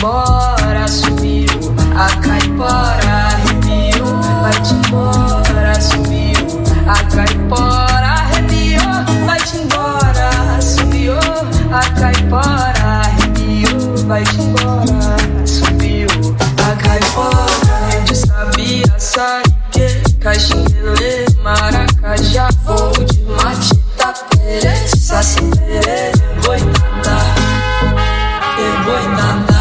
embora, sumiu. A caipora arrepiou, vai-te embora, sumiu. A caipora arrepiou, vai-te embora, sumiu. A caipora arrepiou, vai-te embora, sumiu. A caipora de sabia, sarique, caxinguelê, maracajá, fogo de matita, perê, saci, perê, boitada, boitada.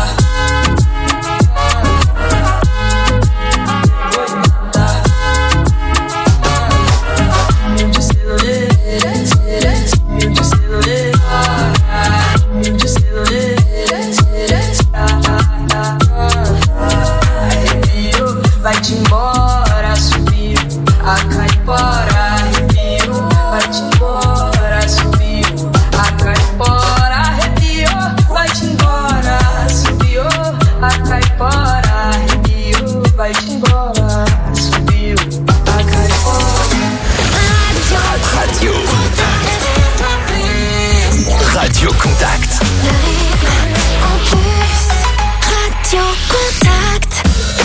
Vai-te embora, sumiu. A caipora arrepiou, vai-te embora, sumiu. A caipora arrepiou, vai-te embora, sumiu. A caipora arrepiou, vai-te embora, sumiu. A caipora. Radio Radio Contact. En plus, Radio Contact.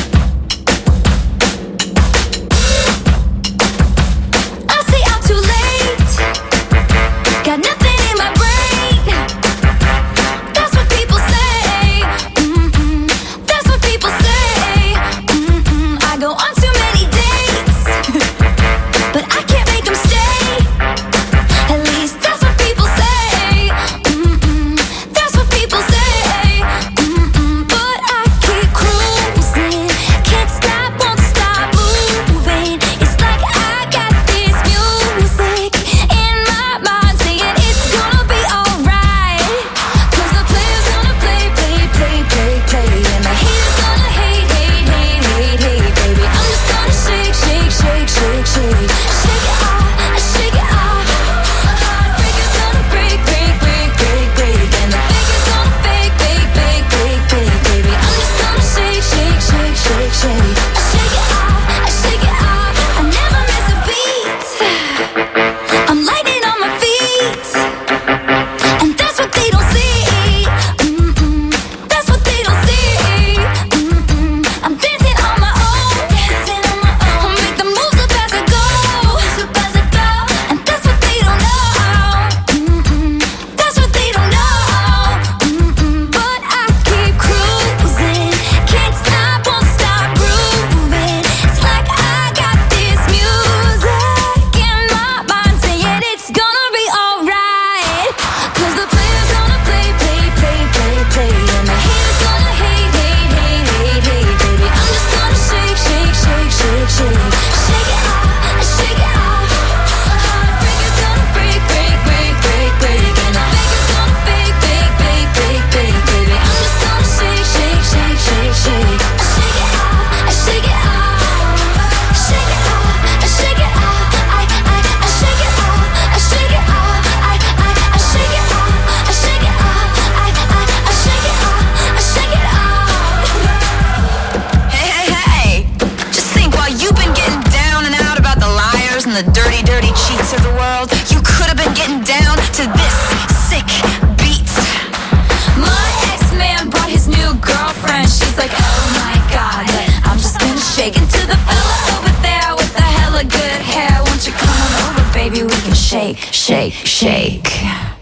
Shake, shake.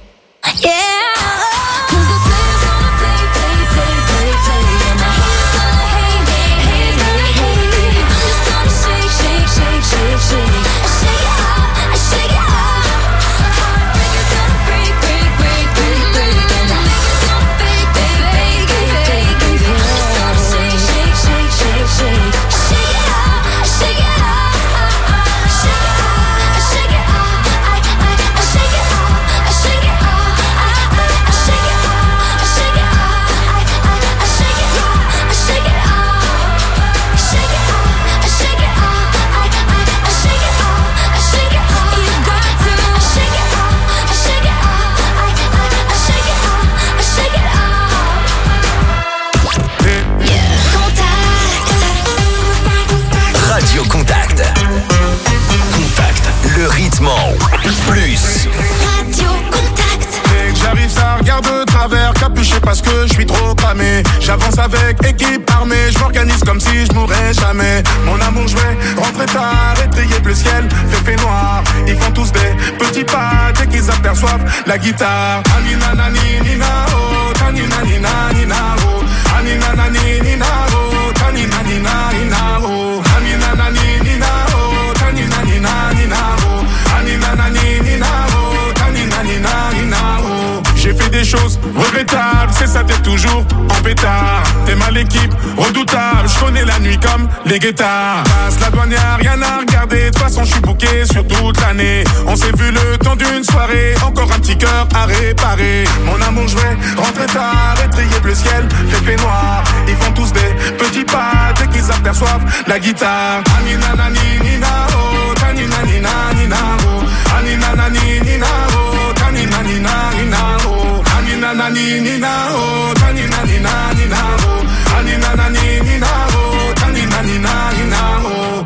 Yeah. Le rythme en plus. Radio Contact. J'arrive, ça regarde de travers, capuché parce que je suis trop cramé. J'avance avec équipe armée, je m'organise comme si je mourrais jamais. Mon amour, je vais rentrer tard, étrier le ciel, fait noir. Ils font tous des petits pas dès qu'ils aperçoivent la guitare. Anina nani nina oh, tanina nina nina oh, anina nani nina oh, tanina nina nina oh, anina nani nina oh, tanina nina nina oh, anina nani nina oh, tanina nina nina oh. J'ai fait des choses regrettables, c'est ça, t'es toujours en pétard. T'es mal équipe, redoutable, je connais la nuit comme les guettards. Passe la douane, y'a rien à regarder, de toute façon je suis booké sur toute l'année. On s'est vu le temps d'une soirée, encore un petit cœur à réparer. Mon amour, je vais rentrer tard, étrier le ciel, fait noir. Ils font tous des petits pas dès qu'ils aperçoivent la guitare. Anina nani nina oh, tanina nina nina oh, anina nani nina oh, tanina nina nina oh, anina nani nina oh, tanina nina nina oh, anina nani nina oh, tanina nina nina oh.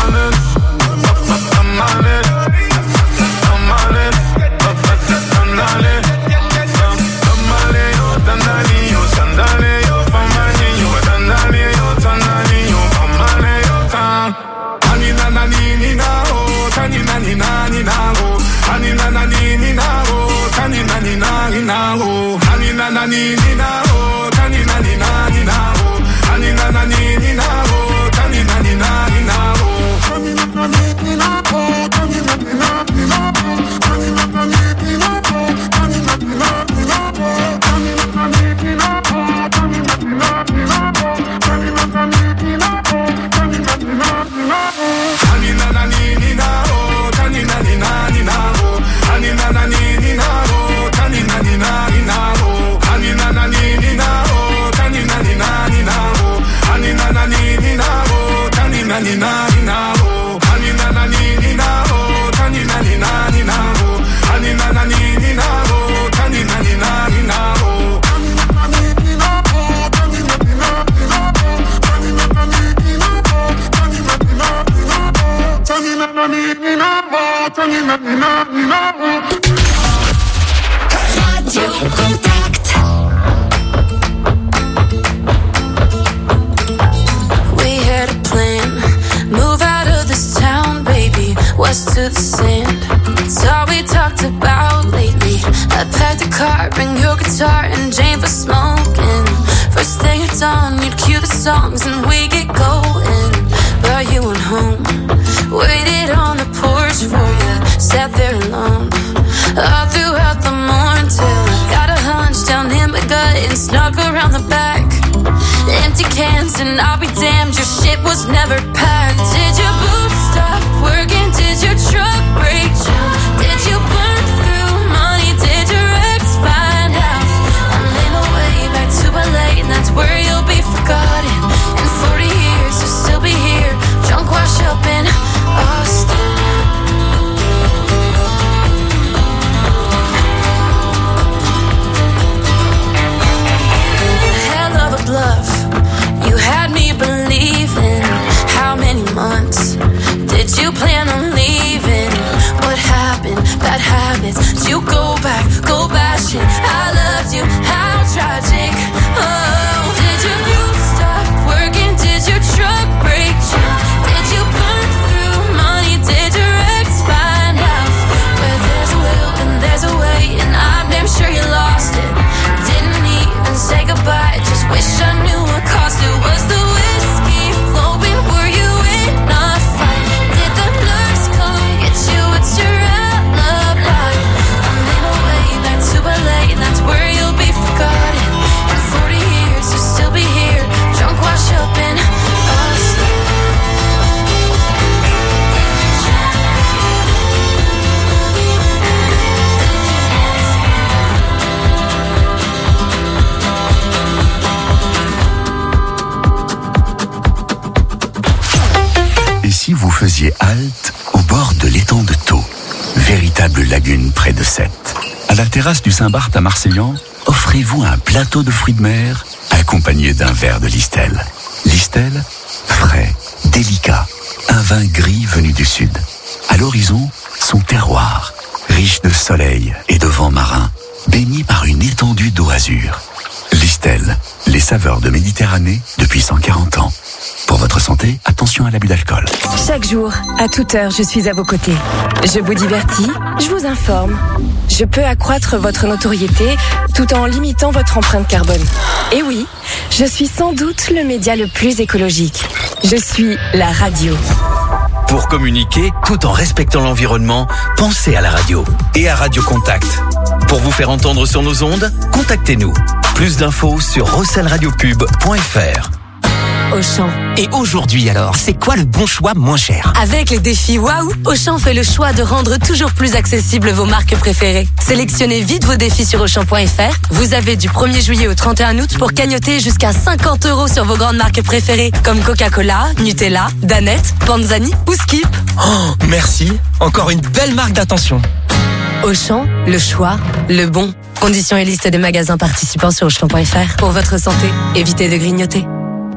Radio Contact. We had a plan, move out of this town, baby, west to the sand. It's all we talked about lately. I packed the car, bring your guitar and Jane for smoking. First thing at dawn, you'd cue the songs and we get going. But you went home, waited on the porch for you, sat there alone all throughout the morning till I got a hunch down in my gut and snuck around the back. Empty cans and I'll be damned, your shit was never packed. Did your boots stop working? Did your truck break down? Did you burn through money? Did your ex find out? I made my way back to LA and that's where you'll be forgotten. In 40 years you'll still be here, drunk wash up in Austin. Bluff. You had me believing. How many months did you plan on leaving? What happened? Bad habits. Did you go back? Go bashing. I loved you. How tragic. Oh, did your boots stop working? Did your truck break down? Did you burn through money? Did your ex find out? Where there's a will and there's a way, and I'm damn sure you lost it. Didn't even say goodbye. Just wish I knew what caused it. Was the whiskey flowing? Were you in a fight? Did the nurse come get you? What's your alibi? I made my way back to LA and that's where you'll be forgotten. In 40 years you'll still be here, drunk wash up in Austin. Si vous faisiez halte au bord de l'étang de Thau, véritable lagune près de Sète. À la terrasse du Saint-Barth à Marseillan, offrez-vous un plateau de fruits de mer accompagné d'un verre de Listel. Listel, frais, délicat, un vin gris venu du sud. À l'horizon, son terroir, riche de soleil et de vent marin, baigné par d'Azur. Listel, les saveurs de Méditerranée depuis 140 ans. Pour votre santé, attention à l'abus d'alcool. Chaque jour, à toute heure, je suis à vos côtés. Je vous divertis, je vous informe. Je peux accroître votre notoriété tout en limitant votre empreinte carbone. Et oui, je suis sans doute le média le plus écologique. Je suis la radio. Pour communiquer, tout en respectant l'environnement, pensez à la radio et à Radio Contact. Pour vous faire entendre sur nos ondes, contactez-nous. Plus d'infos sur rosselradiopub.fr. Auchan. Et aujourd'hui alors, c'est quoi le bon choix moins cher? Avec les défis Waouh, Auchan fait le choix de rendre toujours plus accessibles vos marques préférées. Sélectionnez vite vos défis sur Auchan.fr. Vous avez du 1er juillet au 31 août pour cagnotter jusqu'à 50 € sur vos grandes marques préférées comme Coca-Cola, Nutella, Danette, Panzani ou Skip. Oh, merci. Encore une belle marque d'attention. Auchan, le choix, le bon. Conditions et liste des magasins participants sur Auchan.fr. Pour votre santé, évitez de grignoter.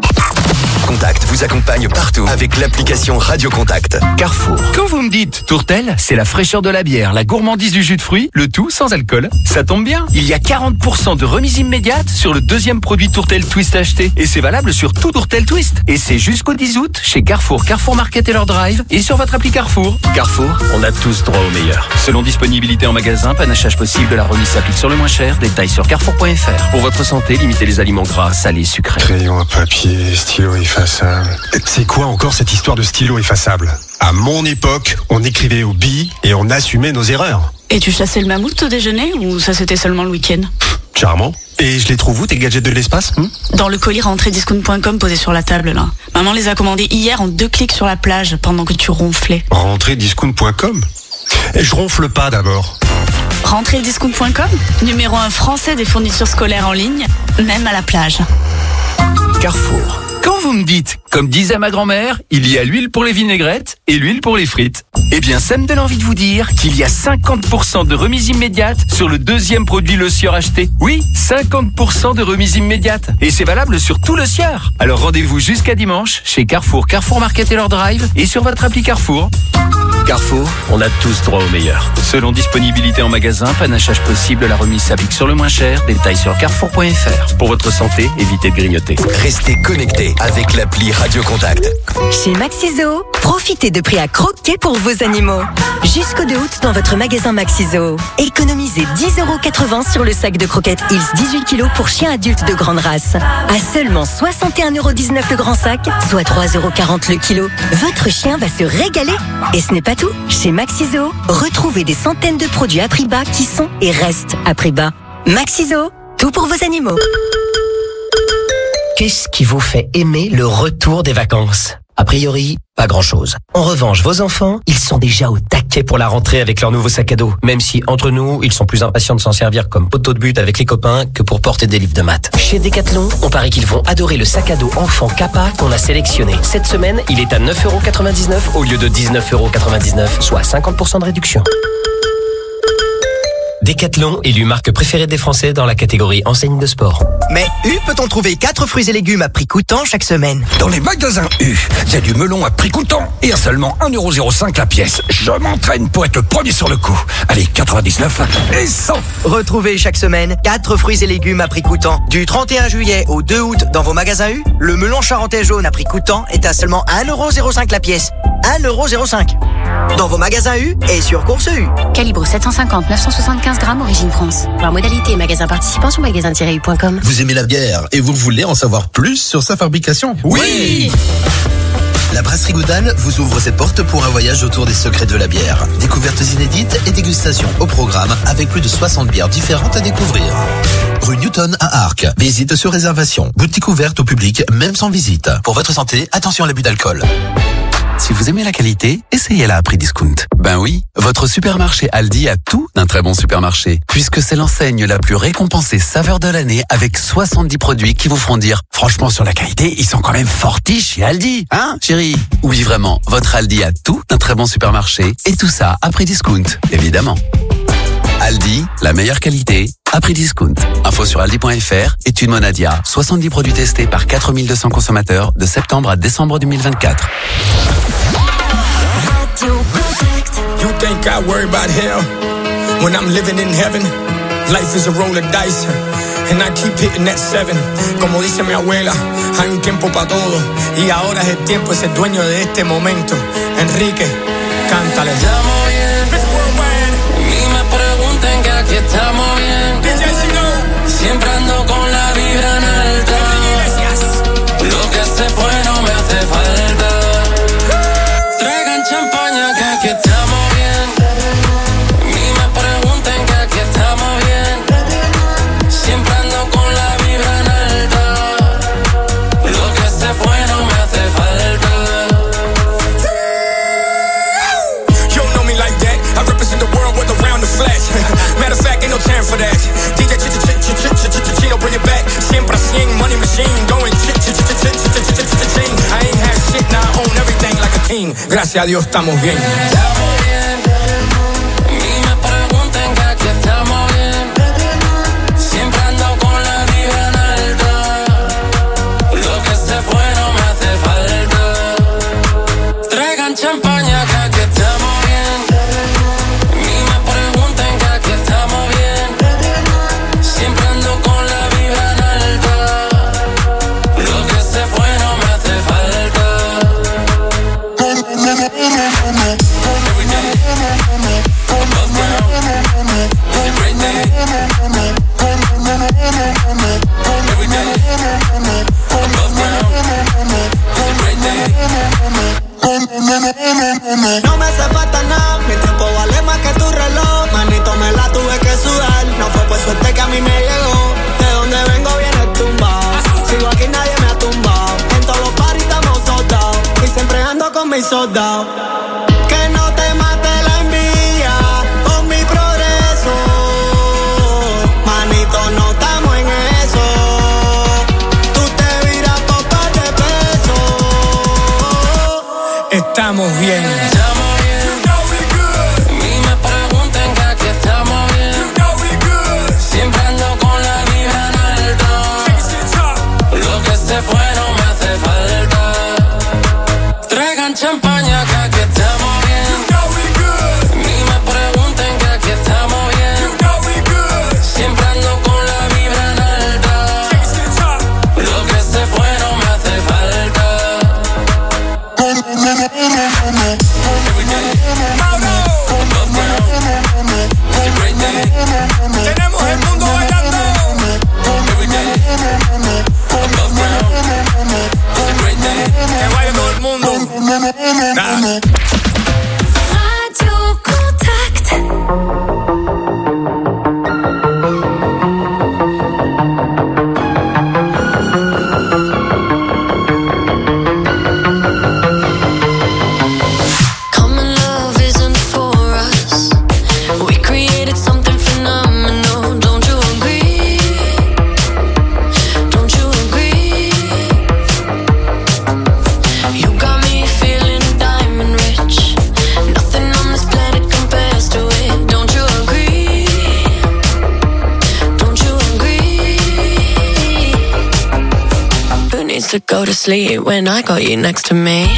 Contact vous accompagne partout avec l'application Radio Contact. Carrefour. Quand vous me dites tourtel, c'est la fraîcheur de la bière, la gourmandise du jus de fruits, le tout sans alcool. Ça tombe bien, il y a 40% de remise immédiate sur le deuxième produit tourtel Twist acheté. Et c'est valable sur tout tourtel Twist. Et c'est jusqu'au 10 août chez Carrefour, Carrefour Market et leur drive et sur votre appli Carrefour. Carrefour, on a tous droit au meilleur. Selon disponibilité en magasin, panachage possible, la remise s'applique sur le moins cher. Détails sur carrefour.fr. Pour votre santé, limitez les aliments gras, salés, sucrés. Crayon à papier, stylo effaçable. C'est quoi encore cette histoire de stylo effaçable? À mon époque, on écrivait au billes et on assumait nos erreurs. Et tu chassais le mammouth au déjeuner ou ça c'était seulement le week-end? Charmant. Et je les trouve où tes gadgets de l'espace? Dans le colis rentrediscount.com posé sur la table là. Maman les a commandés hier en 2 clics sur la plage pendant que tu ronflais. Rentrediscount.com? Et je ronfle pas d'abord. Rentrediscount.com, numéro 1 français des fournitures scolaires en ligne, même à la plage. Carrefour. Quand vous me dites, comme disait ma grand-mère, il y a l'huile pour les vinaigrettes et l'huile pour les frites. Eh bien, ça me donne envie de vous dire qu'il y a 50% de remise immédiate sur le deuxième produit Le Sieur acheté. Oui, 50% de remise immédiate. Et c'est valable sur tout Le Sieur. Alors rendez-vous jusqu'à dimanche chez Carrefour, Carrefour Market et leur drive et sur votre appli Carrefour. Carrefour, on a tous droit au meilleur. Selon disponibilité en magasin, panachage possible, la remise s'applique sur le moins cher. Détails sur carrefour.fr. Pour votre santé, évitez de grignoter. Restez connectés avec l'appli Radio Contact. Chez Maxiso, profitez de prix à croquer pour vos animaux. Jusqu'au 2 août dans votre magasin Maxiso. Économisez 10,80 € sur le sac de croquettes Hills 18 kg pour chiens adultes de grande race. À seulement 61,19 € le grand sac, soit 3,40 € le kilo. Votre chien va se régaler. Et ce n'est pas tout. Chez Maxiso, retrouvez des centaines de produits à prix bas qui sont et restent à prix bas. Maxiso, tout pour vos animaux. Qu'est-ce qui vous fait aimer le retour des vacances? A priori, pas grand-chose. En revanche, vos enfants, ils sont déjà au taquet pour la rentrée avec leur nouveau sac à dos. Même si, entre nous, ils sont plus impatients de s'en servir comme poteau de but avec les copains que pour porter des livres de maths. Chez Decathlon, on parie qu'ils vont adorer le sac à dos enfant Kappa qu'on a sélectionné. Cette semaine, il est à 9,99 € au lieu de 19,99 €, soit 50% de réduction. Decathlon, élu marque préférée des Français dans la catégorie enseigne de sport. Mais U peut-on trouver 4 fruits et légumes à prix coûtant chaque semaine? Dans les magasins U, il y a du melon à prix coûtant et à seulement 1,05 € la pièce. Je m'entraîne pour être le premier sur le coup. Allez, 99 et 100. Retrouvez chaque semaine 4 fruits et légumes à prix coûtant. Du 31 juillet au 2 août dans vos magasins U, le melon charentais jaune à prix coûtant est à seulement 1,05 € la pièce. 1,05 € dans vos magasins U et sur Course U. Calibre 750, 975 grammes, origine France. Par modalité et magasin participant sur magasin-u.com. Vous aimez la bière et vous voulez en savoir plus sur sa fabrication? Oui. La Brasserie Goudal vous ouvre ses portes pour un voyage autour des secrets de la bière. Découvertes inédites et dégustations au programme avec plus de 60 bières différentes à découvrir. Rue Newton à Arques. Visite sur réservation. Boutique ouverte au public, même sans visite. Pour votre santé, attention à l'abus d'alcool. Si vous aimez la qualité, essayez-la à prix discount. Ben oui, votre supermarché Aldi a tout d'un très bon supermarché, puisque c'est l'enseigne la plus récompensée saveur de l'année avec 70 produits qui vous feront dire « Franchement, sur la qualité, ils sont quand même fortiches chez Aldi, hein, chérie ?» Oui, vraiment, votre Aldi a tout d'un très bon supermarché, et tout ça à prix discount, évidemment. Aldi, la meilleure qualité, à prix discount. Info sur aldi.fr, étude Monadia, 70 produits testés par 4200 consommateurs de septembre à décembre 2024. You think I worry about hell when I'm living in heaven? Life is a roll of dice, and I keep hitting that 7. Como dice mi abuela, hay un tiempo para todo, y ahora es el tiempo, es el dueño de este momento. Enrique, cántale. Estamos bien, ni me pregunten que aquí estamos bien. Siempre ando con la vibra en alta. Lo que se fue no me hace falta. Traigan champaña que aquí estamos bien. Ni me pregunten que aquí estamos bien. Siempre ando con la vibra en alta. Lo que se fue no me hace falta. You don't know me like that. I represent the world with around the flesh. Matter of fact, ain't no time for that. DJ Chino, bring it back. Siempre a 100, money machine. Going ching. I ain't had shit, now I own everything like a king. Gracias a Dios estamos bien. Estamos bien. Ni me pregunten que aquí estamos bien. Siempre ando con la vibra en alta. Lo que se fue no me hace falta. Traigan champaña que aquí estamos bien. Ni me pregunten que aquí estamos bien. Siempre ando con la vibra en alta. Lo que se fue no me hace falta. No me hace falta nada, mi tiempo vale más que tu reloj. Manito, me la tuve que sudar. No fue por suerte que a mí me llegó. De donde vengo viene tumbado. Sigo aquí, nadie me ha tumbado. En todos los paris estamos soldados. Y siempre ando con mis soldados. Que no te mate la envidia con mi progreso. Manito, no estamos en eso. Tú te viras por par de pesos. Estamos bien. Estamos bien. Ni me pregunten que aquí estamos bien. Siempre ando con la vibra en alta. Lo que se fue no me hace falta. Traigan champaña que aquí estamos bien. Ni me pregunten que aquí estamos bien. Siempre ando con la vibra en alta. Lo que se fue no me hace falta. Tenemos el mundo bailando. Que baile todo el mundo. Radio Contact. Common love isn't for us. We created something phenomenal. Don't you agree? Don't you agree? You got me feeling diamond rich. Nothing on this planet compares to it. Don't you agree? Don't you agree? Who needs to go to sleep when I got you next to me?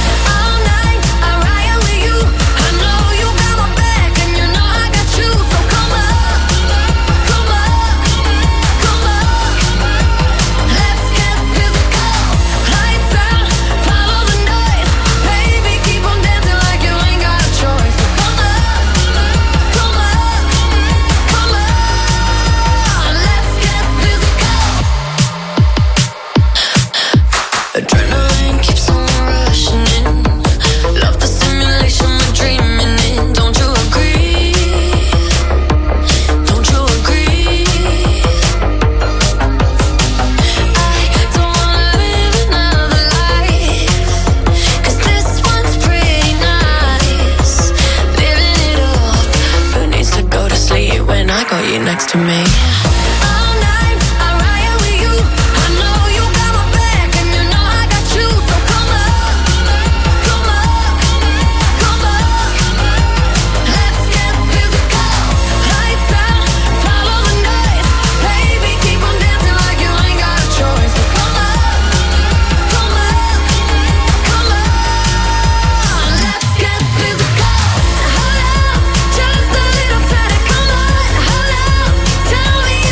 Adrenaline keeps on rushing in. Love the simulation we're dreaming in. Don't you agree? Don't you agree? I don't wanna live another life, 'cause this one's pretty nice. Living it up. Who needs to go to sleep when I got you next to me? Just a little tighter, come on, hold on. Tell me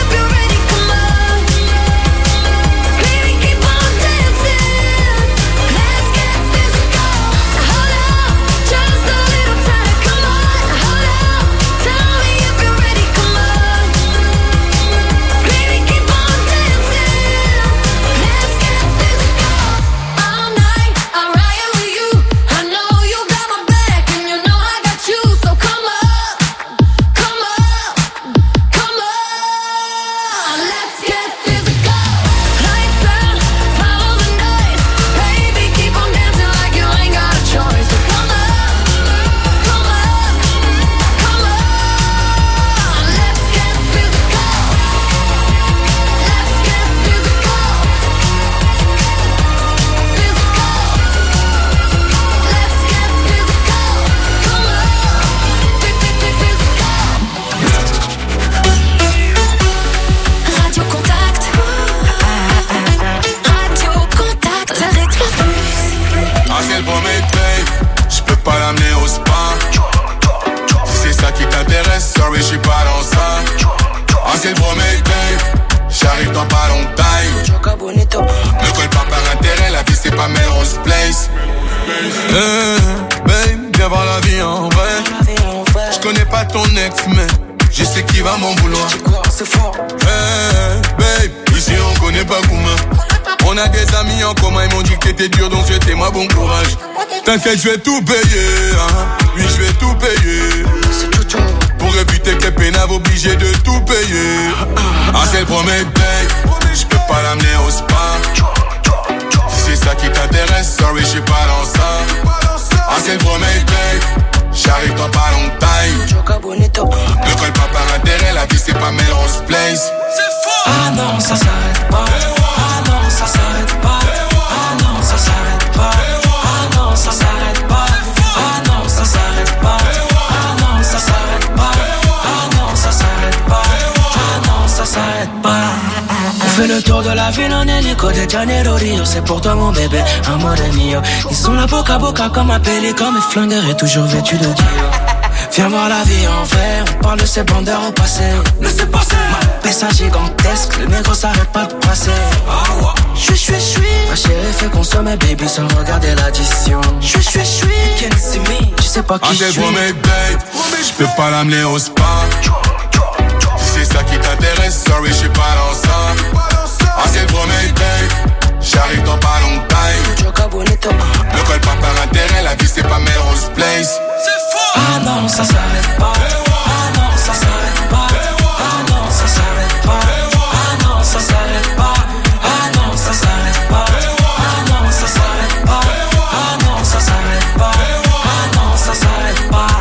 Babe, viens voir la vie en vrai. Je connais pas ton ex, mais je sais qu'il va m'en vouloir. C'est fort. Babe, ici on connaît pas Kouma. On a des amis en commun, ils m'ont dit que t'étais dur, donc souhaitez-moi bon courage. T'inquiète, je vais tout payer, hein. Oui, je vais tout payer. Pour éviter que les pénaves obligés de tout payer. Ah, c'est le premier date, je peux pas l'amener au spa. Si c'est ça qui t'intéresse, sorry, je suis pas dans ça. Ah, c'est le premier date, j'arrive dans pas longtemps. Ne colle pas par intérêt, la vie c'est pas Melrose Place. Ah non, ça s'arrête pas. Ah non, ça s'arrête pas. Ah non, ça s'arrête pas. Ah non, ça s'arrête pas. Ah non, ça s'arrête pas. Ah non, ça s'arrête pas. Ah non, ça s'arrête pas. Ah non, ça s'arrête pas. On fait le tour de la ville en hélico de Janeiro Rio. C'est pour toi mon bébé, amore mio. Ils sont là boca à boca comme un pélican. Mes flingueurs est toujours vêtu de Dio. Viens voir la vie en vrai, on parle de ces bandeurs au passé. Laissez passer. Ma pessa gigantesque, le négro s'arrête pas de passer. J'suis. Ma chérie fait consommer baby sans regarder l'addition. J'suis. Can't see me, tu sais pas qui je suis. Je peux pas l'amener au spa. Si c'est ça qui t'intéresse, sorry, je suis pas dans ça. Ah, c'est le premier date, j'arrive dans pas longtemps. Ne colle pas par intérêt, la vie c'est pas Melrose Place. Ah non, ça s'arrête pas. Ah non, ça s'arrête pas. Ah non, ça s'arrête pas. Ah non, ça s'arrête pas. Ah non, ça s'arrête pas. Ah non, ça s'arrête pas. Ah non, ça s'arrête pas. Ah non, ça s'arrête pas.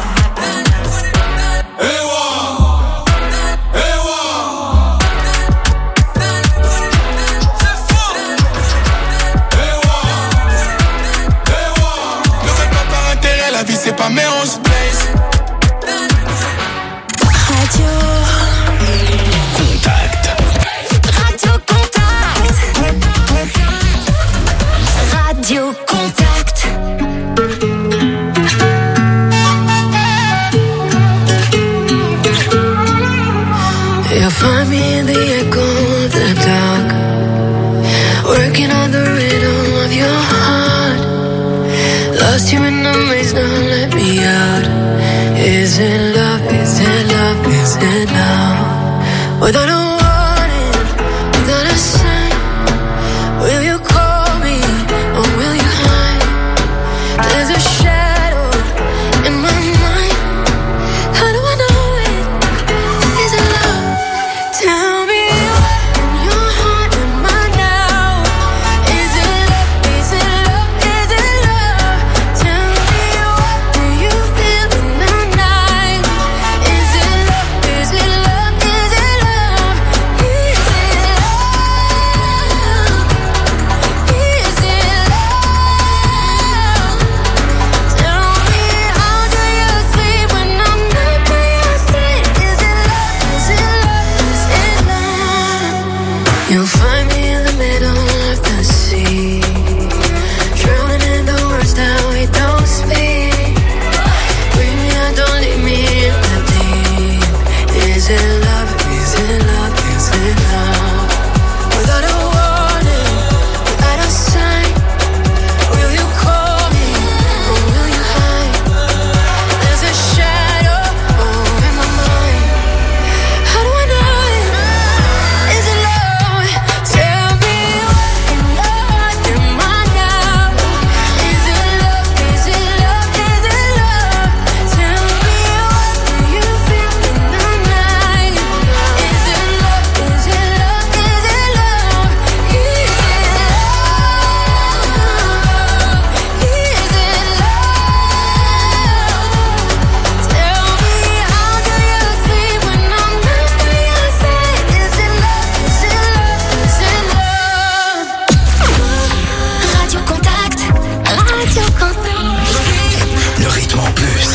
La vie c'est pas Melrose Place. Radio Contact. Radio Contact. Radio Contact. You'll find me in the echo of the dark, working on the rhythm of your heart. Lost you in the maze, now let me out. Is it love, is it love, is it love? Without a warning, without a sign, will you call me or will you hide? There's a shadow in my mind. How do I know it? Is it love? Tell me what in your heart am I now? Is it love, is it love, is it love? Tell me what do you feel in the night? Is it love, is it love, is it love? Is it love? Is it love? Tell me how do you sleep when I'm not by your side? Is it love, is it love, is it love? You'll find me in the middle of the sea, drowning in the words that we don't speak. Bring me out, don't leave me in the deep. Is it love, is it love, is it love? Without a warning, without a sign, will you call me or will you hide? There's a shadow in my mind. How do I know it? Is it love? Tell me what in your heart am I now? Is it love? Is it love? Is it love? Tell me what do you feel in the night? Is it love? Is it love? Is it love? Is it love? Is it love? Tell me how do you sleep when I'm not by your side? Is it love? Is it love? Is it love? Radio Contact. Radio Contact. Le rythme en plus.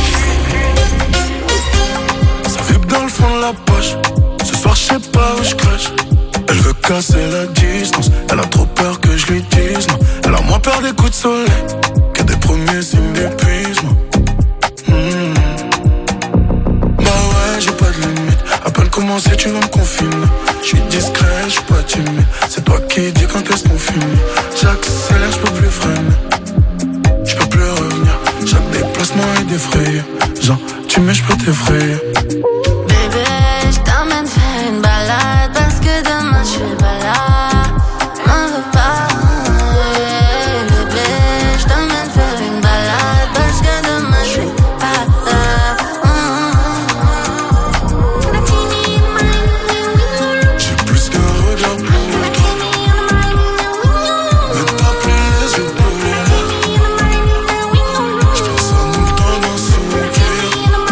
Ça vibre dans le fond de la poche. Ce soir je sais pas où je crache. Elle veut casser la distance. Elle a trop peur que je lui dise non. Elle a moins peur des coups de soleil que des premiers signes d'épuisement. Bah ouais, j'ai pas de limite. À peine commencé, tu vas me confiner. Je suis discret, je suis pas timide. C'est toi qui dis quand est-ce qu'on finit. J'accélère, je peux plus freiner. Je peux plus laisse-moi être effrayé. Genre, tu m'es, j'peux t'effrayer. Bébé, j't'emmène faire une balade parce que demain j'suis pas là. M'en veux pas. Bébé, j't'emmène faire une balade parce que demain j'suis pas là. J'ai plus qu'un regard pour toi. Mais t'as plus les yeux pour moi. J'pense à nous dans un sourire.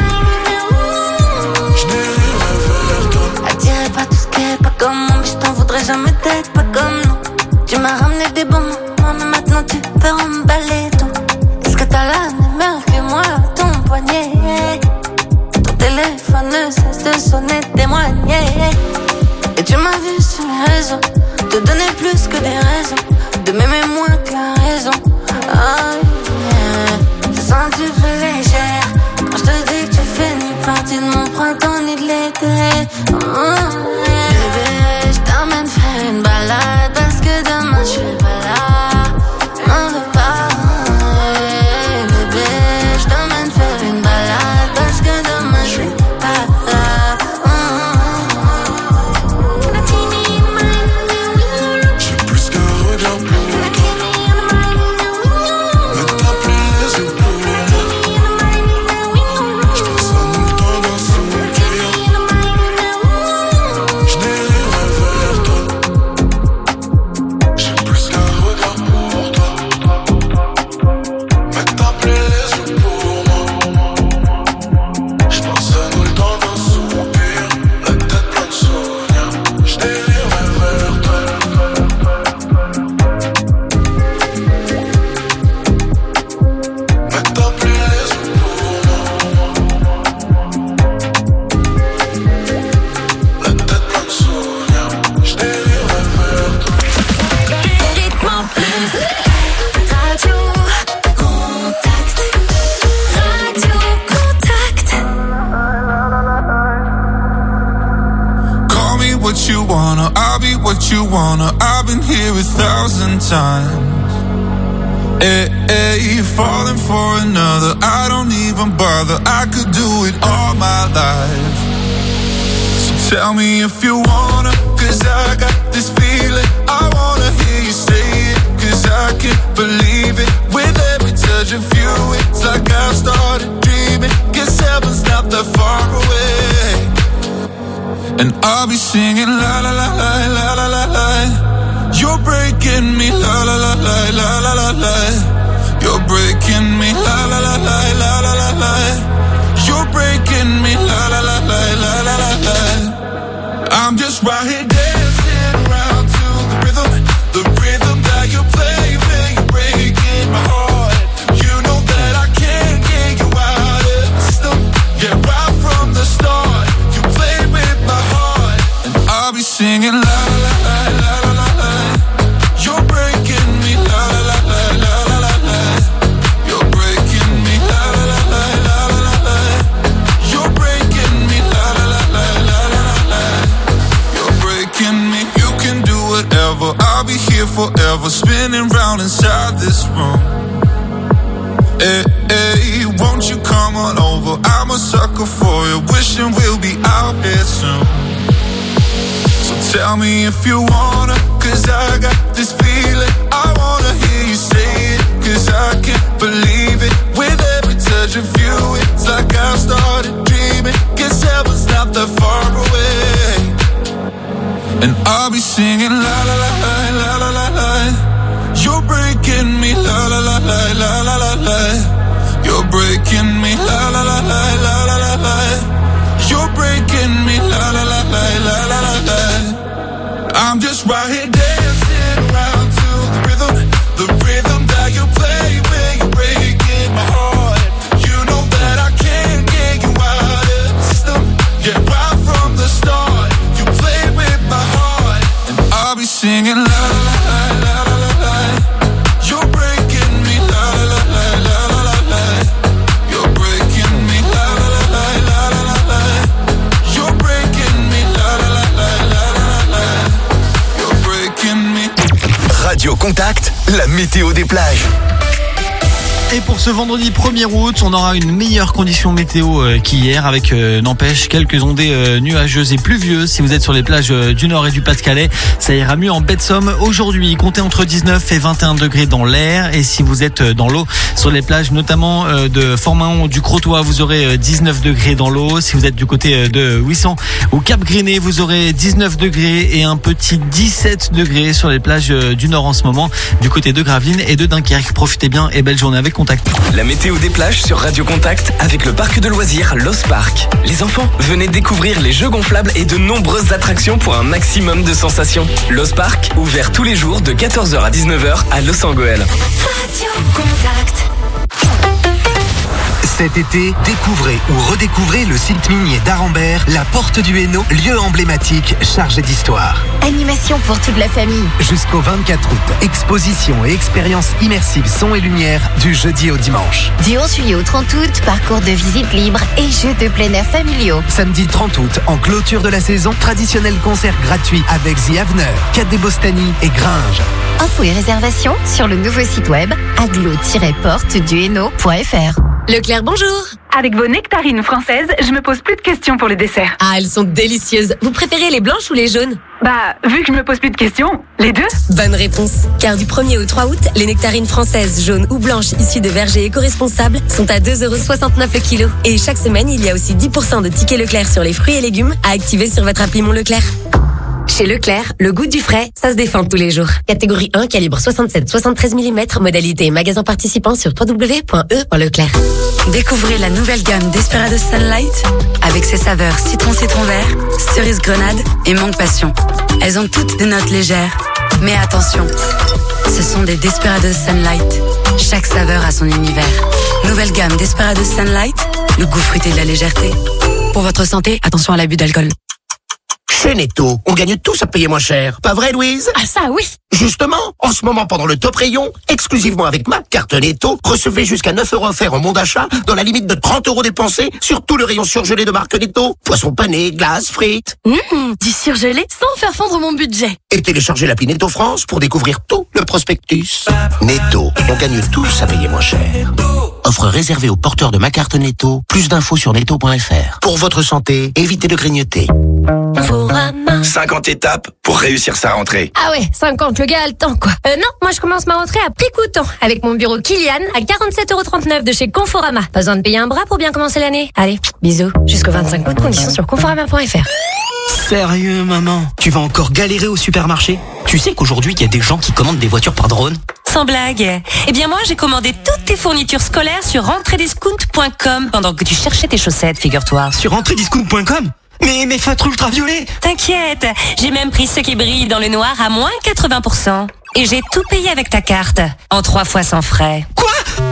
J'n'irai vers toi. Attiré par tout ce qui est pas comme moi, mais j't'en voudrais jamais d'être pas comme nous. Tu m'as ramené des bons moments, mais maintenant tu peux emballer tout. Est-ce que t'as la meilleure que moi, ton poignet? Ton téléphone ne cesse de sonner, témoigner. Et tu m'as vu sur les réseaux, te donner plus que des raisons, de m'aimer moins que la raison. Oh yeah, je sens que tu fais légère quand je te dis que tu fais ni partie de mon printemps ni de l'été. Oh yeah. Bébé, je t'emmène faire une balade parce que demain je suis pas là. M'en veux pas. Bébé, je t'emmène faire une balade parce que demain je suis pas là. J'ai plus qu'un regard pour toi. Mais t'as plus les yeux pour moi. J'pense à nous dans un sourire. J'n'irai vers toi. J'ai plus qu'un regard pour toi. Mais t'as plus les yeux pour moi. J'pense à nous dans un soupir. La tête pleine de souvenirs. J'n'irai vers toi. Mais t'as plus les yeux pour moi. La tête pleine de souvenirs. J'n'irai vers toi. Rythme en plus. Radio Contact. Radio Contact. Call me what you wanna, I'll be what you wanna. I've been here 1,000 times. Hey, hey, falling for another, I don't even bother. I could do it all my life. So tell me if you wanna, cause I got this feeling. I wanna hear you say it, cause I can't believe it. With every touch of you, it's like I've started dreaming. Guess heaven's not that far away. And I'll be singing la la la la la la la la. You're breaking me la la la la la la la la. You're breaking me la la la la la la la la. You're breaking me la la la la la la la la. I'm just right here dancing around to the rhythm that you play when you're breaking my heart. You know that I can't get you out of the system. Yeah, right from the start, you played with my heart, and I'll be singing la la la la la la la. You're breaking me la la la la la la la. You're breaking me la la la la la la la. You're breaking me la la la la la la la. You're breaking me. You can do whatever. I'll be here forever, spinning round inside this room. Hey, hey, won't you come on over? I'm a sucker for you, wishing we'll be out here soon. So tell me if you wanna, cause I got this feeling. I wanna hear you say it, cause I can't believe it. With every touch of you, it's like I've started dreaming. Guess heaven's not that far away. And I'll be singing la la la la la la la. You're breaking me la la la la la la la la. You're breaking me la la la la la la la la. You're breaking me la la la la la la la la. I'm just right here dancing around to the rhythm that you play when you're breaking my heart. You know that I can't get you out of the system. Yeah, right from the start, you played with my heart, and I'll be singing la la la la la la la. You're breaking me la la la la la la la. You're breaking me la la la la la la la. You're breaking me la la la la la la la. You're breaking me. Radio Contact, la météo des plages. Et pour ce vendredi 1er août, on aura une meilleure condition météo qu'hier avec, n'empêche, quelques ondées nuageuses et pluvieuses. Si vous êtes sur les plages du Nord et du Pas-de-Calais, ça ira mieux en baie de Somme. Aujourd'hui, comptez entre 19 et 21 degrés dans l'air. Et si vous êtes dans l'eau, sur les plages notamment de Fort-Mahon, du Crotoy, vous aurez 19 degrés dans l'eau. Si vous êtes du côté de Ouessant ou Cap-Griné, vous aurez 19 degrés et un petit 17 degrés sur les plages du Nord en ce moment, du côté de Gravelines et de Dunkerque. Profitez bien et belle journée avec Contact. La météo des plages sur Radio Contact avec le parc de loisirs Lost Park. Les enfants, venez découvrir les jeux gonflables et de nombreuses attractions pour un maximum de sensations. Lost Park, ouvert tous les jours de 14h à 19h à Los Angeles. Radio Contact. Cet été, découvrez ou redécouvrez le site minier d'Arambert, la Porte du Hainaut, lieu emblématique chargé d'histoire. Animation pour toute la famille. Jusqu'au 24 août, exposition et expérience immersive son et lumière du jeudi au dimanche. Du 11 juillet au 30 août, parcours de visite libre et jeux de plein air familiaux. Samedi 30 août, en clôture de la saison, traditionnel concert gratuit avec The Avener, Cadet Bostani et Gringe. Infos et réservations sur le nouveau site web aglo-porteduhainaut.fr. Leclerc, bonjour. Avec vos nectarines françaises, je me pose plus de questions pour les desserts. Ah, elles sont délicieuses. Vous préférez les blanches ou les jaunes? Bah, vu que je me pose plus de questions, les deux. Bonne réponse. Car du 1er au 3 août, les nectarines françaises, jaunes ou blanches issues de vergers éco-responsables sont à 2,69€ le kilo. Et chaque semaine, il y a aussi 10% de tickets Leclerc sur les fruits et légumes à activer sur votre appli Mon Leclerc. Chez Leclerc, le goût du frais, ça se défend tous les jours. Catégorie 1, calibre 67-73 mm, modalité magasin participant sur www.e.leclerc. Découvrez la nouvelle gamme Desperados Sunlight avec ses saveurs citron vert, cerise grenade et mangue passion. Elles ont toutes des notes légères. Mais attention, ce sont des Desperados Sunlight. Chaque saveur a son univers. Nouvelle gamme Desperados Sunlight, le goût fruité de la légèreté. Pour votre santé, attention à l'abus d'alcool. Chez Netto, on gagne tous à payer moins cher. Pas vrai, Louise? Ah ça, oui. Justement, en ce moment, pendant le top rayon, exclusivement avec ma carte Netto, recevez jusqu'à 9 € offerts en bon d'achat dans la limite de 30 € dépensés sur tout le rayon surgelé de marque Netto. Poissons panés, glace, frites. Du surgelé sans faire fondre mon budget. Et téléchargez l'appli Netto France pour découvrir tout le prospectus. Netto, on gagne tous à payer moins cher. Offre réservée aux porteurs de ma carte Netto. Plus d'infos sur netto.fr. Pour votre santé, évitez de grignoter. 50 étapes pour réussir sa rentrée. Ah ouais, 50, le gars a le temps quoi. Non, moi je commence ma rentrée à prix coûtant avec mon bureau Kilian à 47,39€ de chez Conforama. Pas besoin de payer un bras pour bien commencer l'année. Allez, bisous. Jusqu'au 25 août, conditions sur conforama.fr. Sérieux, maman? Tu vas encore galérer au supermarché? Tu sais qu'aujourd'hui, il y a des gens qui commandent des voitures par drone? Sans blague. Eh bien moi, j'ai commandé toutes tes fournitures scolaires sur rentrediscount.com pendant que tu cherchais tes chaussettes, figure-toi. Sur rentrediscount.com? Mais feutres ultraviolets! T'inquiète, j'ai même pris ceux qui brillent dans le noir à moins 80%. Et j'ai tout payé avec ta carte, en 3 fois sans frais. Quoi?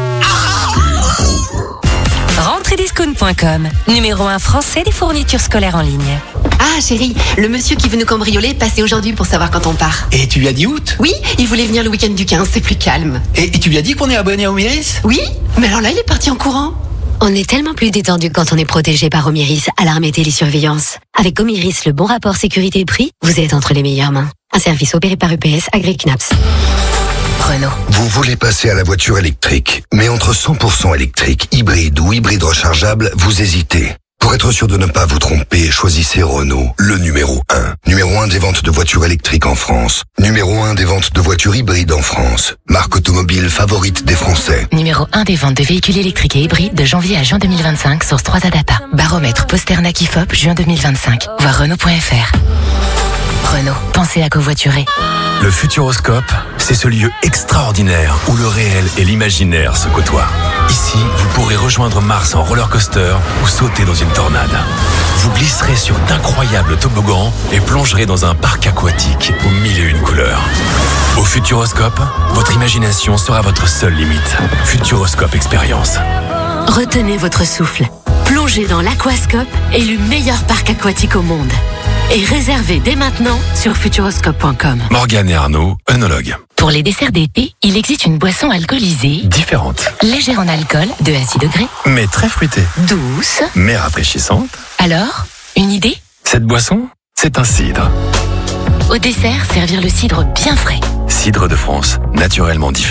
Rentrediscount.com, numéro 1 français des fournitures scolaires en ligne. Ah chérie, le monsieur qui veut nous cambrioler est passé aujourd'hui pour savoir quand on part. Et tu lui as dit août? Oui, il voulait venir le week-end du 15, c'est plus calme. Et tu lui as dit qu'on est abonné à Omiris? Oui, mais alors là il est parti en courant. On est tellement plus détendu quand on est protégé par Omiris, alarme et télésurveillance. Avec Omiris, le bon rapport sécurité-prix, vous êtes entre les meilleures mains. Un service opéré par UPS, Agri Knaps. Renault. Vous voulez passer à la voiture électrique, mais entre 100% électrique, hybride ou hybride rechargeable, vous hésitez. Pour être sûr de ne pas vous tromper, choisissez Renault, le numéro 1. Numéro 1 des ventes de voitures électriques en France. Numéro 1 des ventes de voitures hybrides en France. Marque automobile favorite des Français. Numéro 1 des ventes de véhicules électriques et hybrides de janvier à juin 2025, source 3A Data. Baromètre Posternak IFOP, juin 2025. Voir Renault.fr. Renault, pensez à covoiturer. Le Futuroscope, c'est ce lieu extraordinaire où le réel et l'imaginaire se côtoient. Ici, vous pourrez rejoindre Mars en roller coaster ou sauter dans une tornade. Vous glisserez sur d'incroyables toboggans et plongerez dans un parc aquatique aux 1001 couleurs. Au Futuroscope, votre imagination sera votre seule limite. Futuroscope Expérience. Retenez votre souffle. Plongez dans l'Aquascope, élu meilleur parc aquatique au monde. Et réservez dès maintenant sur futuroscope.com. Morgane et Arnaud, œnologues. Pour les desserts d'été, il existe une boisson alcoolisée Différente. légère en alcool, 2 à 6 degrés, Mais très fruitée. douce. Mais rafraîchissante. Alors, une idée? Cette boisson, c'est un cidre. Au dessert, servir le cidre bien frais. Cidre de France, naturellement différent.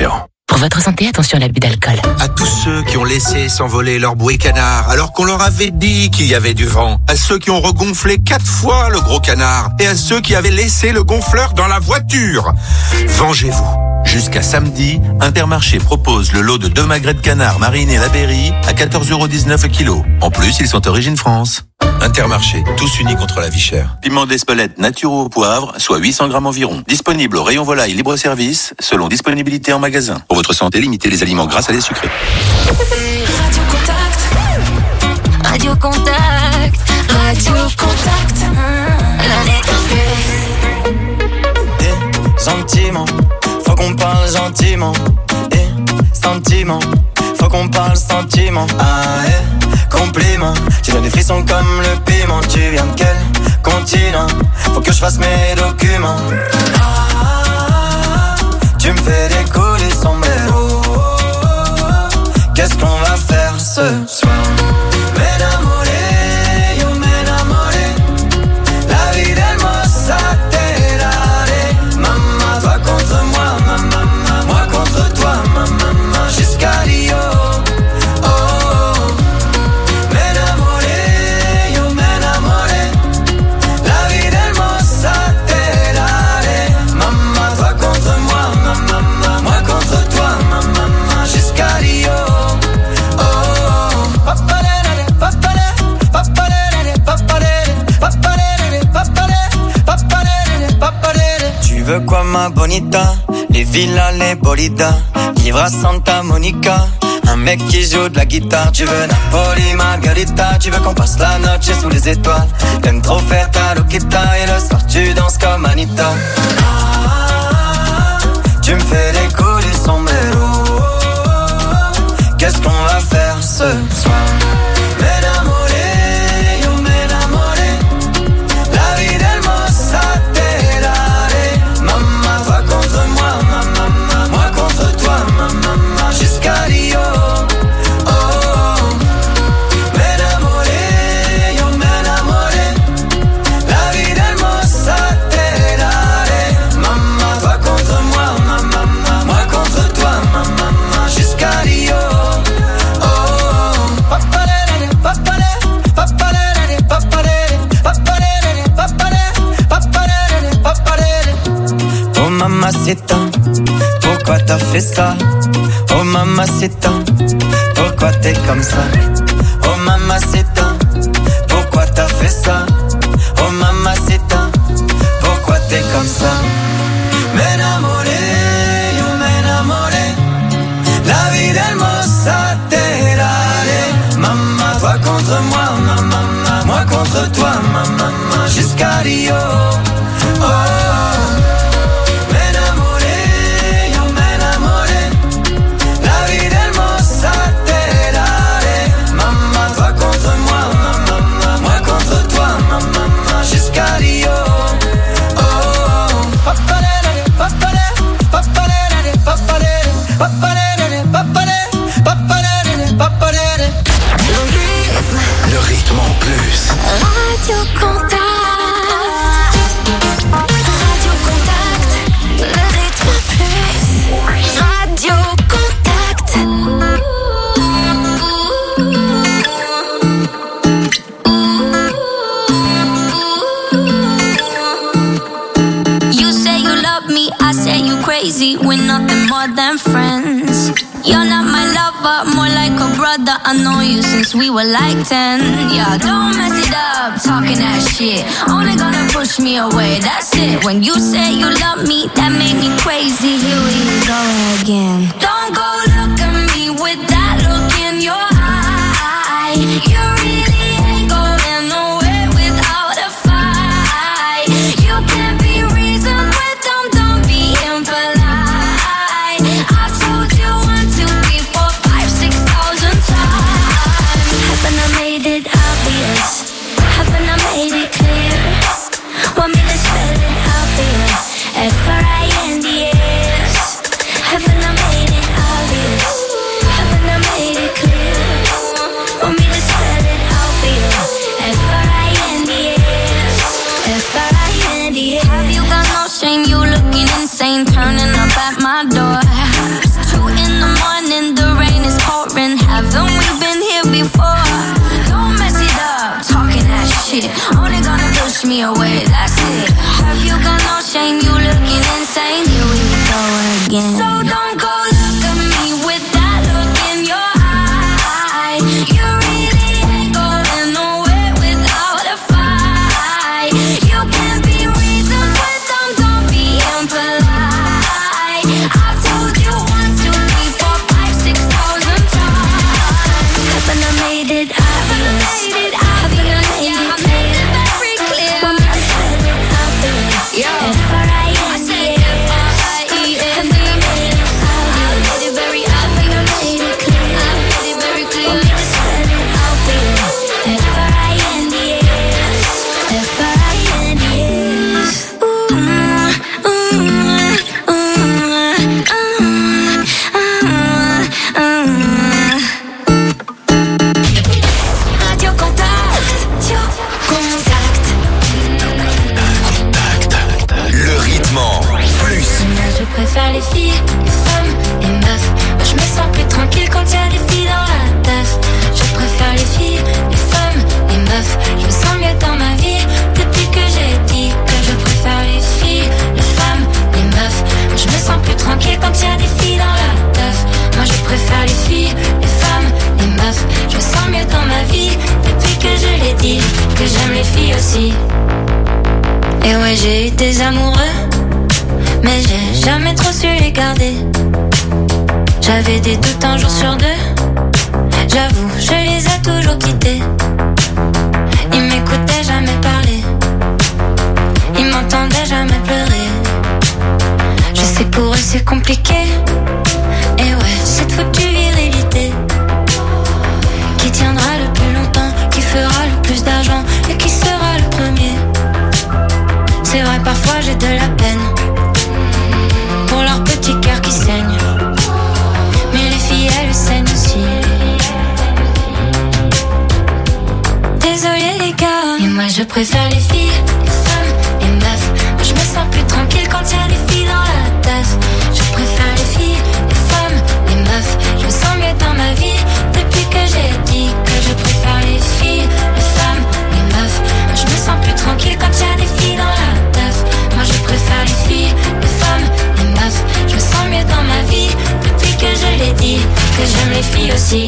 Pour votre santé, attention à l'abus d'alcool. À tous ceux qui ont laissé s'envoler leur bouée canard alors qu'on leur avait dit qu'il y avait du vent. À ceux qui ont regonflé 4 fois le gros canard. Et à ceux qui avaient laissé le gonfleur dans la voiture. Vengez-vous. Jusqu'à samedi, Intermarché propose le lot de 2 magrets de canard marinés Labéry à 14,19€ le kilo. En plus, ils sont d'origine France. Intermarché, tous unis contre la vie chère. Piment d'Espelette nature au poivre, soit 800 grammes environ. Disponible au rayon volaille libre-service, selon disponibilité en magasin. Pour votre santé, limitez les aliments gras, salés, sucrés. Radio Contact, Radio Contact, Radio Contact, la lettre Gentiment, faut qu'on parle gentiment. Sentiment, faut qu'on parle sentiment. Compliment, tu donnes des frissons comme le piment. Tu viens de quel continent? Faut que je fasse mes documents. Tu me fais décoller son mélo. Qu'est-ce qu'on va faire ce soir? M'enamoré, yo m'enamoré. La vie del mossa terare. Maman, toi contre moi, maman, moi contre toi, maman, jusqu'à Rio. Tu veux quoi ma bonita? Les villas, les bolidas, vivre à Santa Monica, un mec qui joue de la guitare. Tu veux Napoli, Margarita, tu veux qu'on passe la noche sous les étoiles. T'aimes trop faire ta loquita et le soir tu danses comme Anita. Tu me fais décoller son mélo. Qu'est-ce qu'on va faire ce soir? Mamacita, pourquoi t'as fait ça? Oh mamacita, pourquoi t'es comme ça? Oh mamacita, pourquoi t'as fait ça? Oh mamacita, pourquoi t'es comme ça? M'enamoré, yo m'enamoré. La vie del mossa terare. Maman, toi contre moi, maman, moi contre toi, maman, jusqu'à Rio. Oh. Le rythme en plus. Radio Contact, Radio Contact, le rythme plus. Radio Contact. You say you love me, I say you crazy. We're nothing more than friends. You're not my lover, more like a brother. I know you since we were like 10. Yeah, don't mess it up, talking that shit. Only gonna push me away, that's it. When you say you love me, that made me crazy. Here we go again. Don't go look at me with that look in your eye. You really ain't going nowhere without a fight. You can't be reasoned with them, don't be impolite. I told you 1, 2, 3, 4, 5, 6,000 times. Haven't I made it obvious? Haven't I made it clear? Want me to spell it out for you? F-R-I-N-D-S. Haven't I made it obvious? Haven't I made it clear? Want me to spell it out? to push me away, that's it. Have you got no shame, you looking insane? Here we go again. So don't go look at me with that look in your eye. You really ain't going nowhere without a fight. You can be reasoned with them, don't be impolite. I've told you 1, 2, 3, 4, 5, 6,000 times. Haven't I made it obvious? Haven't I made it clear? Very clear. When I said it obvious. F-R-I-N-D-S. Haven't I made it obvious? I made it very obvious. I made it clear. I made it very clear. When I said it obvious. F-R-I-N-D-S. F-R-I-N-D-S. Radio Contact. Le rythme en plus. Je préfère les filles, les femmes, les meufs. Moi je me sens plus tranquille quand y a des filles dans la teuf. Je préfère les filles, les femmes, les meufs. Je me sens mieux dans ma vie depuis que j'ai dit que je préfère les filles, les femmes, les meufs. Moi je me sens plus tranquille quand y a des filles dans la teuf. Moi je préfère les filles, les femmes, les meufs. Je me sens mieux dans ma vie depuis que je l'ai dit que j'aime les filles aussi. Et ouais, j'ai eu des amoureux, mais j'ai jamais trop su les garder. J'avais des doutes un jour sur deux. J'avoue, je les ai toujours quittés. Ils m'écoutaient jamais parler. Ils m'entendaient jamais pleurer. Je sais pour eux c'est compliqué. Et ouais, cette foutue virilité qui tiendra le plus longtemps, qui fera le plus d'argent et qui sera le premier. C'est vrai, parfois j'ai de la peine pour leur petit cœur qui saigne. Mais les filles, elles saignent aussi. Désolée les gars, mais moi je préfère les filles, les femmes, les meufs. Moi je me sens plus tranquille quand y a des filles dans la teuf. Je préfère les filles, les femmes, les meufs. Je me sens mieux dans ma vie depuis que j'ai dit que je préfère les filles, les femmes, les meufs. Moi je me sens plus tranquille quand y a des filles dans la teuf. Moi je préfère les filles, les femmes, les meufs. Je me sens mieux dans ma vie depuis que je l'ai dit que j'aime les filles aussi.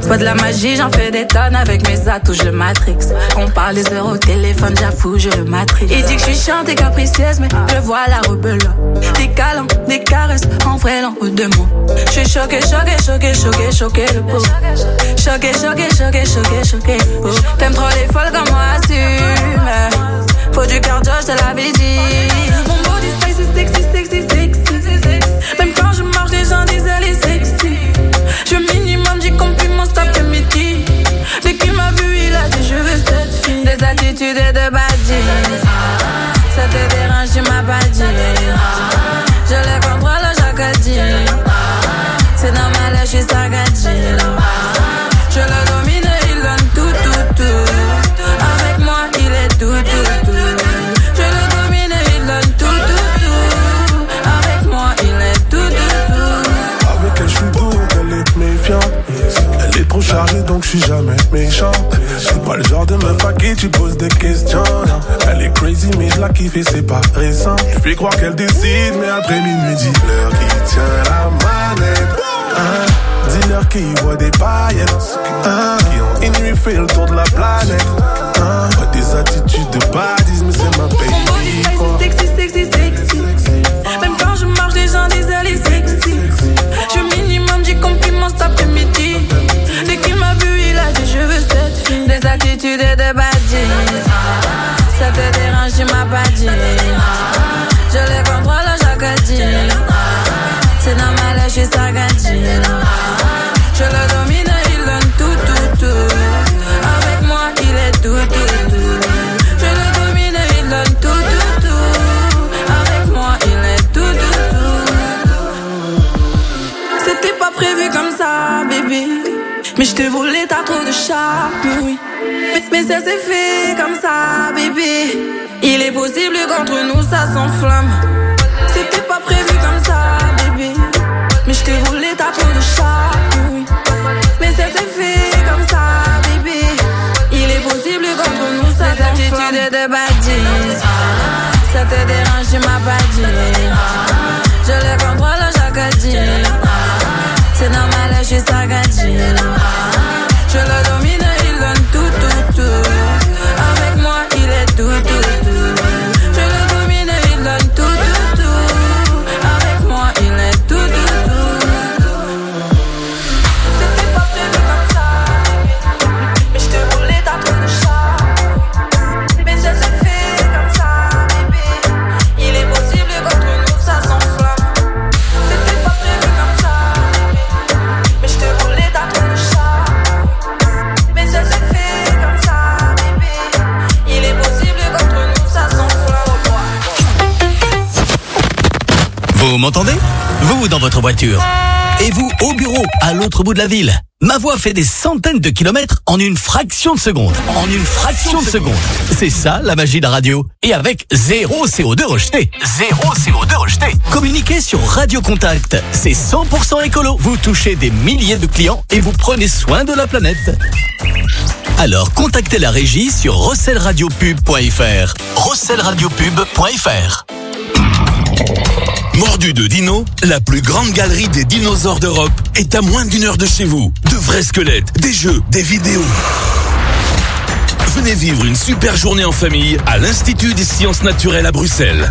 C'est pas de la magie, j'en fais des tonnes avec mes atouts, je le matrix. On parle des heures au téléphone, j'avoue, je le matrix. Il dit que je suis chiante et capricieuse, mais je vois la rebelle. Des câlins, des caresses, en vrai l'en haut de moi. Je suis choquée, le pauvre. Choquée, le pauvre. T'aimes trop les folles comme moi, assume. Faut du cardio, je te l'avais dit. Mon body spicy, sexy. Même quand je marche, les gens disent elle est sexy. Je minimum du compliment cet après-midi. Dès qu'il m'a vu, il a dit je veux cette fille. Des attitudes et de badges. Ça te dérange, tu m'as pas dit. Je les contrôle chaque dit. C'est normal, je suis sagadji. Je le domine, il donne tout. Avec moi, il est tout. Je le domine, il donne tout. Avec moi, il est tout. Avec elle, je suis doux, elle est méfiante. Elle est trop chargée, donc je suis jamais méchant. C'est pas le genre de meuf à qui tu poses des questions. Elle est crazy, mais je la kiffe et c'est pas récent. Je fais croire qu'elle décide, mais après minuit, dis-leur qui tient la manette. Dis-leur qui voit des paillettes. Qui ont une nuit fait le tour de la planète. Pas des attitudes de badis, mais c'est ma baby. Mon body sexy. Même quand je marche, les gens disent elle est sexy. Je minimum du compliment cet après-midi. Dès qu'il m'a vu, il a dit je veux cette fille. Des attitudes et de badis. Ça te dérange, tu m'as pas dit. Je les contrôle chaque dit. C'est normal, je suis sagadji. Je le domine, il donne tout. Avec moi, il est tout. Je le domine, il donne tout. Avec moi, il est tout. C'était pas prévu comme ça, bébé. Mais je te voulais, t'as trop de charme, oui. Mais ça s'est fait comme ça, bébé. Il est possible qu'entre nous, ça s'enflamme. C'était pas prévu comme ça, bébé. Mais je te voulais, t'as trop de charme, oui. Mais ça s'est fait comme ça, bébé. Il est possible qu'entre nous, ça s'enflamme. Des attitudes et de badges. Ça te dérange, tu m'as pas dit. Je les contrôle chaque dit. C'est normal, je suis sagadji. Je le domine, il donne tout. Avec moi, il est tout. Je le domine, il donne tout. Avec moi, il est tout. C'était pas prévu comme ça, mais je te voulais, t'as trop de charme. Mais ça s'est fait comme ça, bébé. Il est possible qu'entre nous, ça s'enflamme. C'était pas prévu comme ça, mais je te voulais, t'as trop de charme. Mais ça s'est fait comme ça, bébé. Il est possible qu'entre nous, ça s'enflamme. Vous m'entendez? Vous dans votre voiture. Et vous au bureau, à l'autre bout de la ville. Ma voix fait des centaines de kilomètres en une fraction de seconde. C'est ça la magie de la radio. Et avec zéro CO2 rejeté. Communiquez sur Radio Contact. C'est 100% écolo. Vous touchez des milliers de clients et vous prenez soin de la planète. Alors contactez la régie sur rosselradiopub.fr. Mordu de Dino, la plus grande galerie des dinosaures d'Europe est à moins d'1 heure de chez vous. De vrais squelettes, des jeux, des vidéos. Venez vivre une super journée en famille à l'Institut des sciences naturelles à Bruxelles.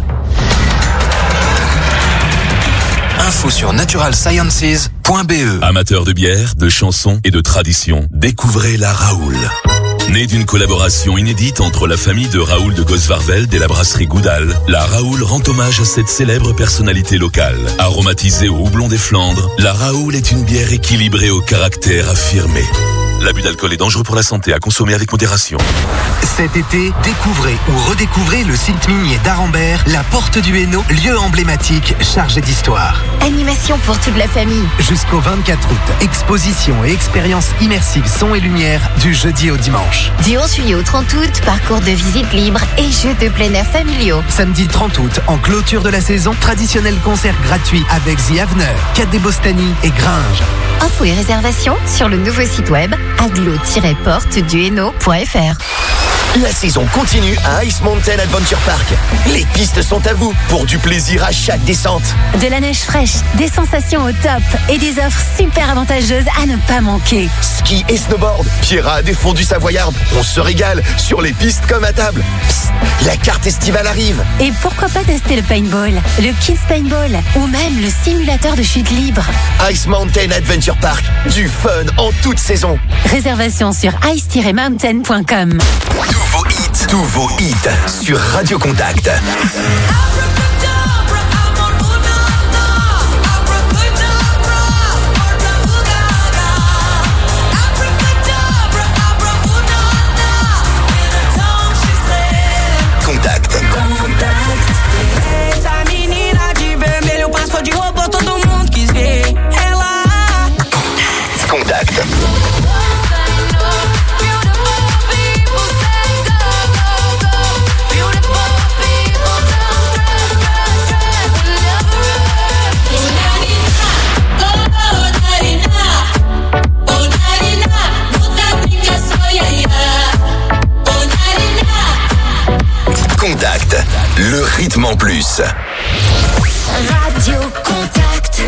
Info sur naturalsciences.be. Amateurs de bière, de chansons et de tradition, découvrez la Raoul. Née d'une collaboration inédite entre la famille de Raoul de Gosvarveld et la brasserie Goudal, la Raoul rend hommage à cette célèbre personnalité locale. Aromatisée au houblon des Flandres, la Raoul est une bière équilibrée au caractère affirmé. L'abus d'alcool est dangereux pour la santé, à consommer avec modération. Cet été, découvrez ou redécouvrez le site minier d'Arambert, la Porte du Hainaut, lieu emblématique chargé d'histoire. Animation pour toute la famille. Jusqu'au 24 août, exposition et expérience immersive son et lumière du jeudi au dimanche. Du 11 juillet au 30 août, parcours de visite libre et jeux de plein air familiaux. Samedi 30 août, en clôture de la saison, traditionnel concert gratuit avec The Avener, Cadet Bostani et Gringe. Infos et réservations sur le nouveau site web aglo-porteduhainaut.fr. La saison continue à Ice Mountain Adventure Park. Les pistes sont à vous pour du plaisir à chaque descente. De la neige fraîche, des sensations au top et des offres super avantageuses à ne pas manquer. Ski et snowboard, pierrade et fondue savoyarde. On se régale sur les pistes comme à table. Psst, la carte estivale arrive. Et pourquoi pas tester le paintball, le Kids Paintball ou même le simulateur de chute libre. Ice Mountain Adventure Park, du fun en toute saison. Réservation sur ice-mountain.com. Tous vos hits sur Radio Contact. Contact. Essa menina de vermelho passou de robô, todo mundo quis ver ela. Contact. Contact, le rythme en plus. Radio Contact.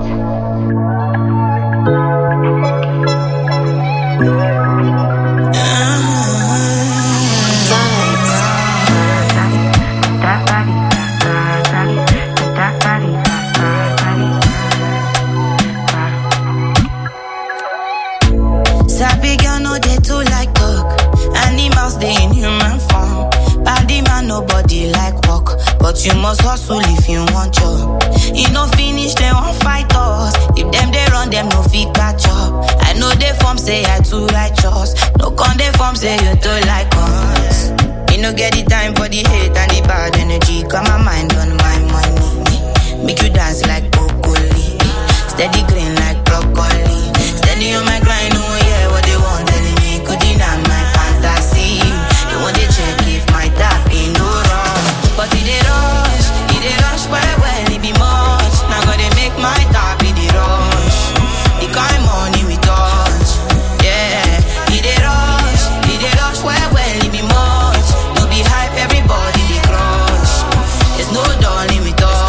Sabi girl no dey too like talk. Animals dey in human form. Body man nobody like work, but you must hustle if you want job. You no finish they won't fight us. If them they run them no fit catch up. I know they form say I too righteous. No con they form say you too like us. You no get the time for the hate and the bad energy. Got my mind on my money. Make you dance like broccoli. Steady green like broccoli. Steady on my grind, oh yeah, what they want telling me. Could deny my fantasy. They want to check if my tap ain't no wrong. But it rush, well, it be much. Now gotta make my tap, it rush. The kind money we touch, yeah. It rush, well, it be much. No be hype, everybody they crush. There's no darling with us.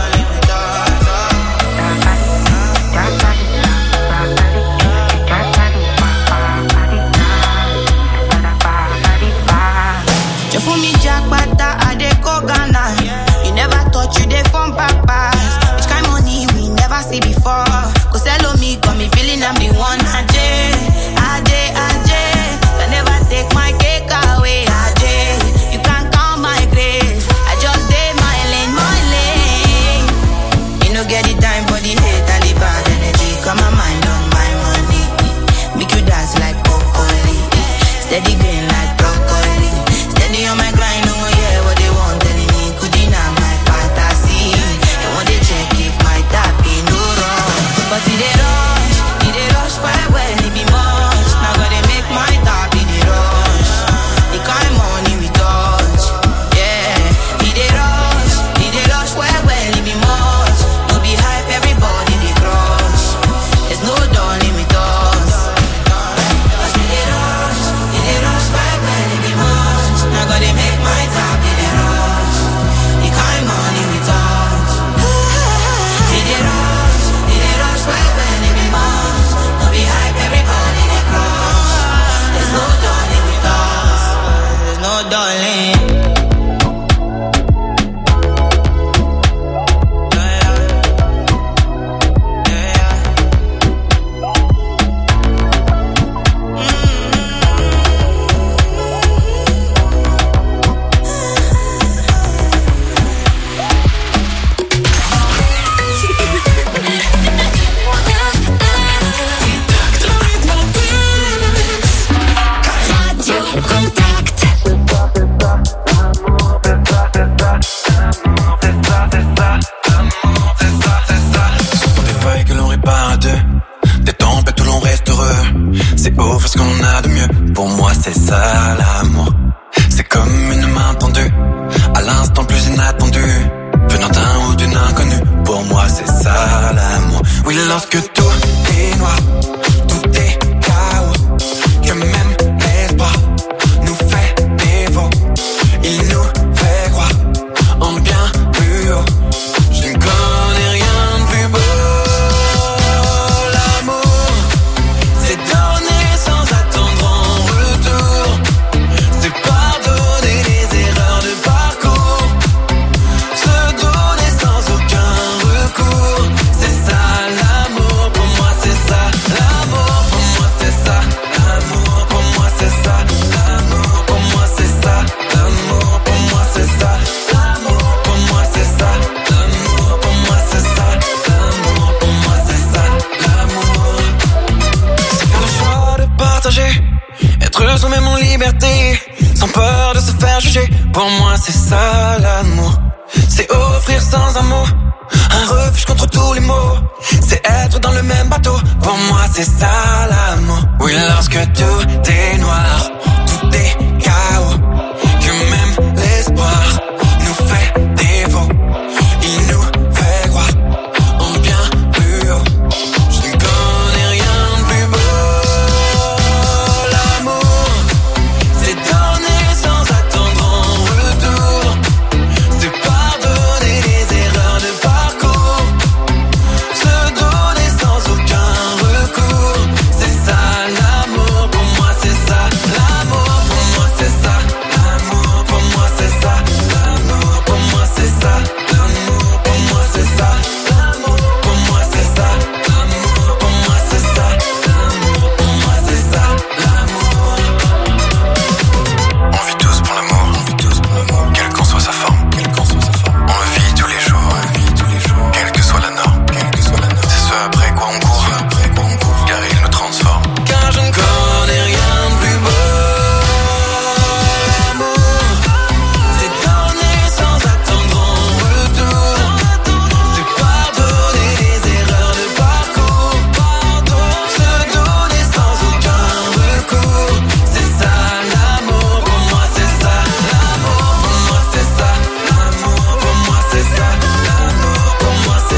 You fool me jackpata, I dey go Ghana. You never thought you dey from papas. Which kind money we never see before. Cause hello me, got me feeling I'm the one. Ajay. Can never take my cake away, Ajay. You can't count my grace. I just did my lane. You no get the time for the hate and the bad energy. Got my mind on my money. Make you dance like broccoli. Steady green like broccoli. Steady on my grind, oh yeah, what they want telling me. Could deny my fantasy. They want to check if my tap ain't no wrong. But it rush, well, it be much. Now gotta make my tap, it rush. The kind money we touch, yeah. It rush, well, it be much. No be hype, everybody they crush. There's no darling with us. But it rush, well, it be much. Now gotta make my tap, it rush. The kind money we touch. It rush, well, it be much. No be hype, everybody they crush. There's no darling with us. There's no darling. Radio Contact. Ce sont des feuilles que l'on répare à deux, des tempêtes où l'on reste heureux. C'est beau parce qu'on en a de mieux. Pour moi c'est ça l'amour. C'est comme une main tendue à l'instant le plus inattendu, venant d'un ou d'une inconnue. Pour moi c'est ça l'amour. Oui, lorsque tout est noir, tout est chaos, que même l'espoir nous fait Pour moi c'est ça l'amour. C'est offrir sans un mot un refuge contre tous les maux. C'est être dans le même bateau. Pour moi c'est ça l'amour. Oui, lorsque tout est noir